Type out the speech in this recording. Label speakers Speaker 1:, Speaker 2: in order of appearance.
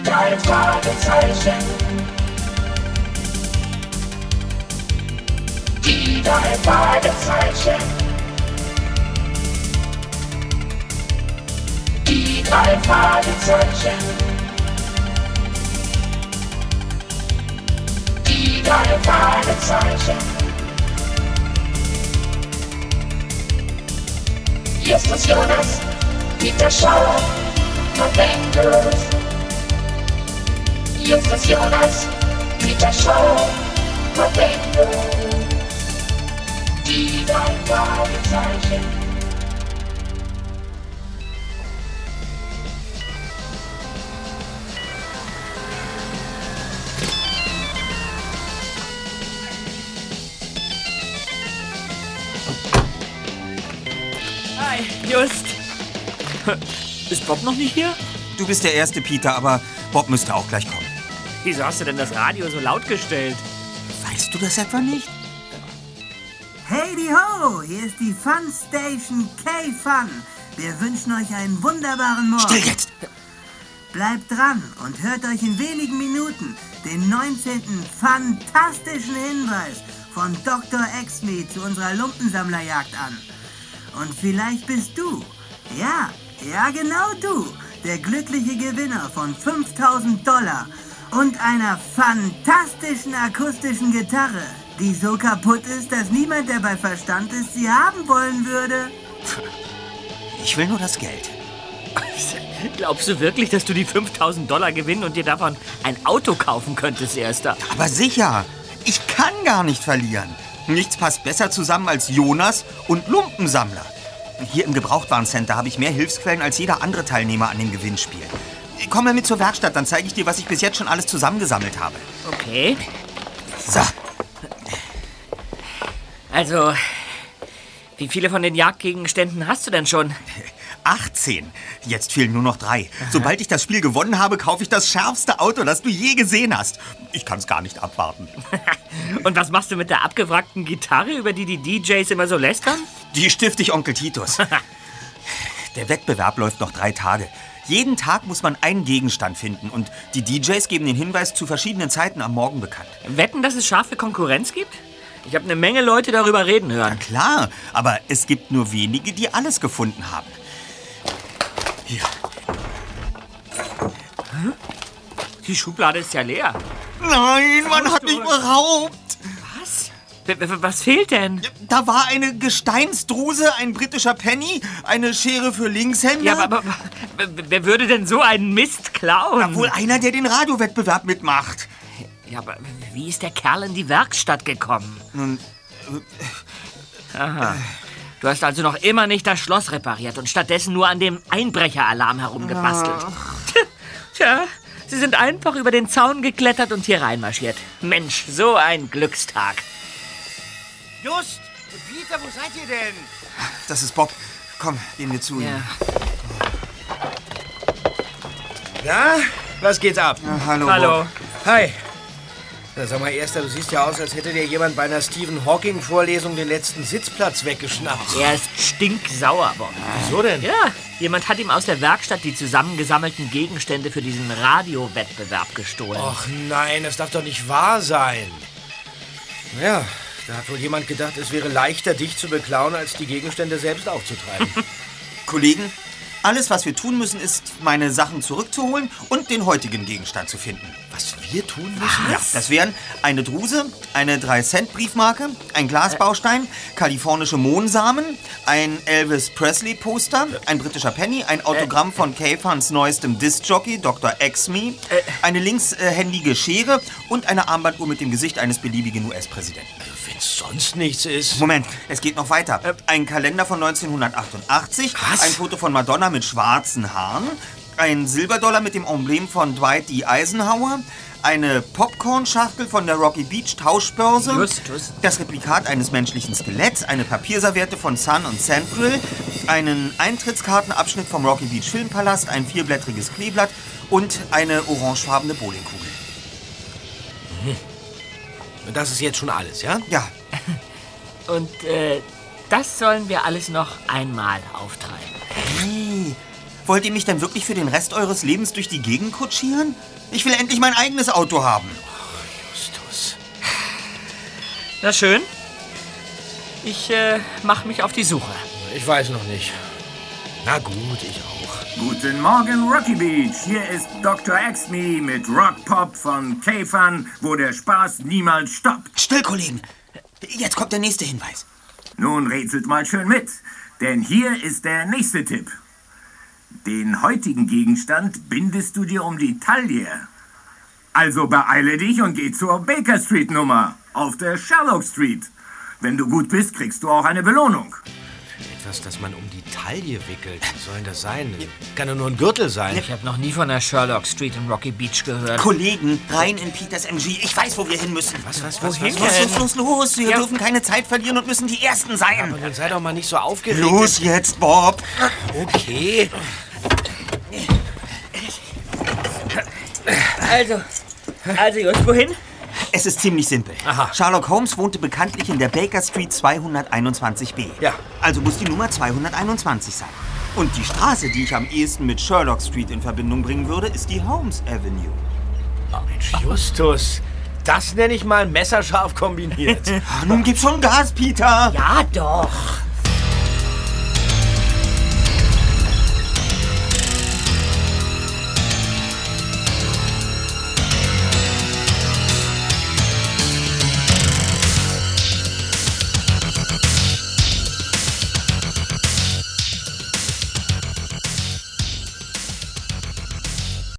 Speaker 1: drei Fragezeichen. Die drei Fragezeichen. Die drei Fragezeichen. Die drei Fragezeichen. Hier ist das Jonas, Peter Schauer und Bengels. Hier ist das Jonas, Peter Schauer und Bengels. Die drei Fragezeichen.
Speaker 2: Hi, Just. Ist Bob noch nicht hier?
Speaker 3: Du bist der Erste, Peter, aber Bob müsste auch gleich kommen.
Speaker 2: Wieso hast du denn das Radio so laut gestellt?
Speaker 3: Weißt du das etwa nicht?
Speaker 4: Hey di ho, hier ist die Fun Station K-Fun. Wir wünschen euch einen wunderbaren Morgen.
Speaker 3: Still jetzt!
Speaker 4: Bleibt dran und hört euch in wenigen Minuten den 19. fantastischen Hinweis von Dr. Exme zu unserer Lumpensammlerjagd an. Und vielleicht bist du, ja genau du, der glückliche Gewinner von $5.000 und einer fantastischen akustischen Gitarre, die so kaputt ist, dass niemand, der bei Verstand ist, sie haben wollen würde.
Speaker 3: Ich will nur das Geld.
Speaker 2: Glaubst du wirklich, dass du die $5.000 gewinnen und dir davon ein Auto kaufen könntest, Erster?
Speaker 3: Aber sicher, ich kann gar nicht verlieren. Nichts passt besser zusammen als Jonas und Lumpensammler. Hier im Gebrauchtwarencenter habe ich mehr Hilfsquellen als jeder andere Teilnehmer an dem Gewinnspiel. Komm mal mit zur Werkstatt, dann zeige ich dir, was ich bis jetzt schon alles zusammengesammelt habe.
Speaker 2: Okay.
Speaker 3: So.
Speaker 2: Also, wie viele von den Jagdgegenständen hast du denn schon?
Speaker 3: 18. Jetzt fehlen nur noch 3. Sobald ich das Spiel gewonnen habe, kaufe ich das schärfste Auto, das du je gesehen hast. Ich kann es gar nicht abwarten.
Speaker 2: Und was machst du mit der abgewrackten Gitarre, über die die DJs immer so lästern?
Speaker 3: Die stifte ich Onkel Titus. Der Wettbewerb läuft noch 3 Tage. Jeden Tag muss man einen Gegenstand finden und die DJs geben den Hinweis zu verschiedenen Zeiten am Morgen bekannt.
Speaker 2: Wetten, dass es scharfe Konkurrenz gibt? Ich habe eine Menge Leute darüber reden hören.
Speaker 3: Na klar, aber es gibt nur wenige, die alles gefunden haben. Hier.
Speaker 2: Die Schublade ist ja leer.
Speaker 3: Nein, man hat mich beraubt.
Speaker 2: Was? Was fehlt denn?
Speaker 3: Da war eine Gesteinsdruse, ein britischer Penny, eine Schere für Linkshänder.
Speaker 2: Ja, aber wer würde denn so einen Mist klauen?
Speaker 3: Na, wohl einer, der den Radiowettbewerb mitmacht.
Speaker 2: Ja, aber wie ist der Kerl in die Werkstatt gekommen?
Speaker 3: Nun,
Speaker 2: Aha. Du hast also noch immer nicht das Schloss repariert und stattdessen nur an dem Einbrecheralarm herumgebastelt. Tja, sie sind einfach über den Zaun geklettert und hier reinmarschiert. Mensch, so ein Glückstag.
Speaker 5: Just! Peter, wo seid ihr denn?
Speaker 3: Das ist Bob. Komm, gehen wir zu ihm.
Speaker 2: Ja.
Speaker 5: Na, was geht ab?
Speaker 3: Ja, hallo.
Speaker 2: Hallo.
Speaker 3: Bob.
Speaker 5: Hi. Na, sag mal, Erster, du siehst ja aus, als hätte dir jemand bei einer Stephen Hawking-Vorlesung den letzten Sitzplatz weggeschnappt.
Speaker 2: Er ist stinksauer, Bob.
Speaker 5: Wieso denn?
Speaker 2: Ja, jemand hat ihm aus der Werkstatt die zusammengesammelten Gegenstände für diesen Radiowettbewerb gestohlen.
Speaker 5: Och nein, das darf doch nicht wahr sein. Ja, da hat wohl jemand gedacht, es wäre leichter, dich zu beklauen, als die Gegenstände selbst aufzutreiben.
Speaker 3: Kollegen, alles, was wir tun müssen, ist, meine Sachen zurückzuholen und den heutigen Gegenstand zu finden.
Speaker 5: Was wir tun müssen?
Speaker 3: Ja, das wären eine Druse, eine 3-Cent-Briefmarke, ein Glasbaustein, kalifornische Mohnsamen, ein Elvis Presley-Poster, ein britischer Penny, ein Autogramm von K-Funs neuestem Disc-Jockey, Dr. Exme, eine linkshändige Schere und eine Armbanduhr mit dem Gesicht eines beliebigen US-Präsidenten.
Speaker 5: Wenn es sonst nichts ist.
Speaker 3: Moment, es geht noch weiter. Ein Kalender von 1988,
Speaker 5: Was?
Speaker 3: ein Foto von Madonna mit schwarzen Haaren, ein Silberdollar mit dem Emblem von Dwight D. Eisenhower, eine Popcorn-Schachtel von der Rocky Beach Tauschbörse,
Speaker 2: Justus.
Speaker 3: das Replikat eines menschlichen Skeletts, eine Papierserviette von Sun und Central, einen Eintrittskartenabschnitt vom Rocky Beach Filmpalast, ein 4-blättriges Kleeblatt und eine orangefarbene Bowlingkugel.
Speaker 5: Und das ist jetzt schon alles, ja?
Speaker 3: Ja,
Speaker 2: Und das sollen wir alles noch einmal auftreiben.
Speaker 3: hey, Wollt ihr mich denn wirklich für den Rest eures Lebens durch die Gegend kutschieren? Ich will endlich mein eigenes Auto haben.
Speaker 5: Justus.
Speaker 2: Na schön. Ich mach mich auf die Suche.
Speaker 5: Ich weiß noch nicht. Na gut, ich auch.
Speaker 6: Guten Morgen, Rocky Beach. Hier ist Dr. Exme mit Rock Pop von K-Fun, wo der Spaß niemals stoppt.
Speaker 3: Still, Kollegen. Jetzt kommt der nächste Hinweis.
Speaker 6: Nun rätselt mal schön mit, denn hier ist der nächste Tipp. Den heutigen Gegenstand bindest du dir um die Taille. Also beeile dich und geh zur Baker Street Nummer auf der Sherlock Street. Wenn du gut bist, kriegst du auch eine Belohnung.
Speaker 5: Etwas, das man um die Taille wickelt. Was soll denn das sein? Kann doch nur ein Gürtel sein.
Speaker 2: Ich habe noch nie von der Sherlock Street in Rocky Beach gehört.
Speaker 3: Kollegen, rein in Peters MG. Ich weiß, wo wir hin müssen.
Speaker 5: Was?
Speaker 2: Wohin
Speaker 3: Los. Wir
Speaker 2: Ja.
Speaker 3: dürfen keine Zeit verlieren und müssen die Ersten sein.
Speaker 5: Aber dann sei doch mal nicht so aufgeregt.
Speaker 3: Los jetzt, Bob.
Speaker 5: Okay.
Speaker 2: Also Just, wohin?
Speaker 3: Es ist ziemlich simpel.
Speaker 5: Aha.
Speaker 3: Sherlock Holmes wohnte bekanntlich in der Baker Street 221b.
Speaker 5: Ja.
Speaker 3: Also muss die Nummer 221 sein. Und die Straße, die ich am ehesten mit Sherlock Street in Verbindung bringen würde, ist die Holmes Avenue.
Speaker 5: Mensch, Justus. Das nenne ich mal messerscharf kombiniert.
Speaker 3: Nun gib schon Gas, Peter.
Speaker 2: Ja, doch.